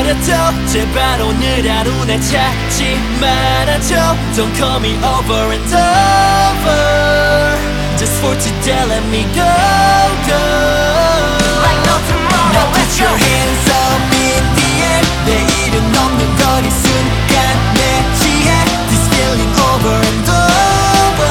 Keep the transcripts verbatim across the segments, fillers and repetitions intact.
버려둬 제발 오늘 하루는 찾지 말아줘 Don't call me over and over Just for today let me go, go Like no tomorrow. Now put your hands up in the air 내일은 없는 거리 순간 내 지혜 This feeling over and over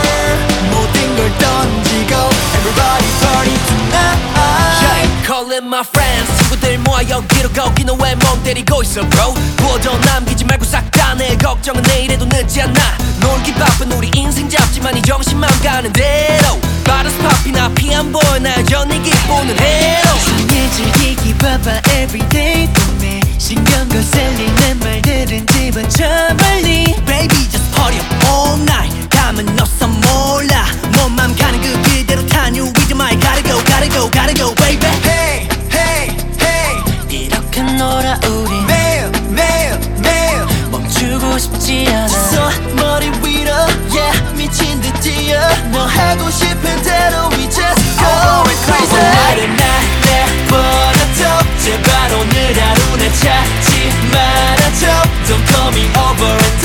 모든 걸 던지고 Everybody party tonight Yeah, calling my friends 친구들 모아 여기로 거기는 왜 멍 때리고 있어 bro 부어도 남기지 말고 싹 다 내 걱정은 내일에도 늦지 않아 놀기 바쁜 우리 인생 잡지만 이 정신만 가는 대로 바르스 팝이나 피 안 보여 날 여전히 기쁘는 해로 생일 즐기기 바빠 everyday 봄에 신경 거슬리는 말들은 집어쳐 멀리 Baby just party up all night 가면 너서 몰라 뭔 맘 가는 그 길대로 타뉴 with my gotta go gotta go gotta go baby Hey, hey, hey 이렇게 놀아 우리 매일, 매일, 매일 멈추고 싶지 않아 손 머리 위로 yeah 미친 듯 뛰어 너 하고 싶은 대로 we just go going crazy 오늘은 날 내버려둬 제발 오늘 하루는 찾지 말아줘 Don't call me over and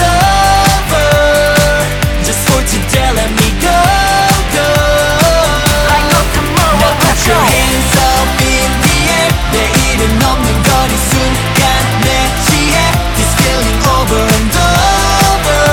over Just for today let me go, go Like no tomorrow. Now put your hands up in the air 내일은 없는 거리 순간 내 지혜 This feeling over and over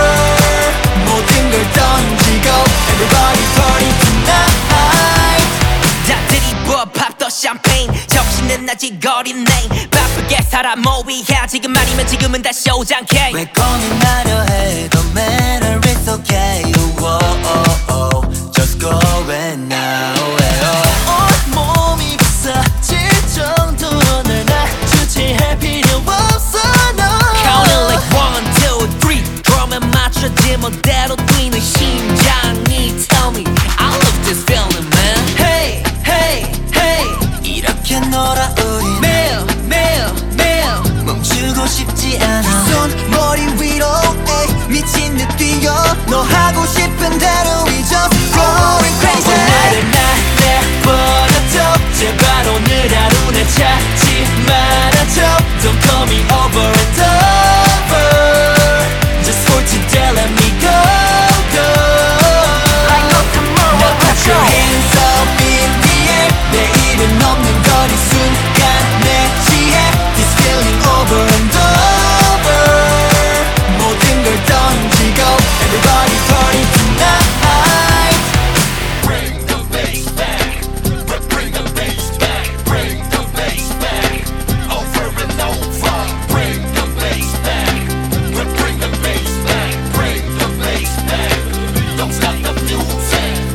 모든 걸 던지고 Everybody party tonight 다들이 부어 팝더 샴페인 정신은 아직 어린 내 바쁘게 살아 뭐해야 지금 아니면 지금은 다 쇼장케 왜 고민하려 해 Don't matter it's okay oh, oh, oh. Just go right now 온몸이 부서질 정도로 날 주체할 필요 없어 no Counting like one, two, three 드럼에 맞춰지 멋대로 뛰는 심장이 Tell me I love this feeling man Hey, hey, hey 이렇게 놀아 우리 매일, 매일, 매일 멈추고 싶지 않아 손 머리 위로 에이, 미친 듯 뛰어 너 하고 싶은 대로 we just going crazy 오늘은 날 내버려둬 제발 오늘 하루는 찾지 말아줘 Don't call me over and over Just for today let me go, go Like no tomorrow. Now put your hands up in the air 내일은 없는 거리 순간 내 지혜 This feeling over and over 모든 걸 던지고 Everybody party tonight Bring the bass back Bring the bass back Bring the bass back Over and over Bring the bass back Bring the bass back Bring the bass back Don't stop the music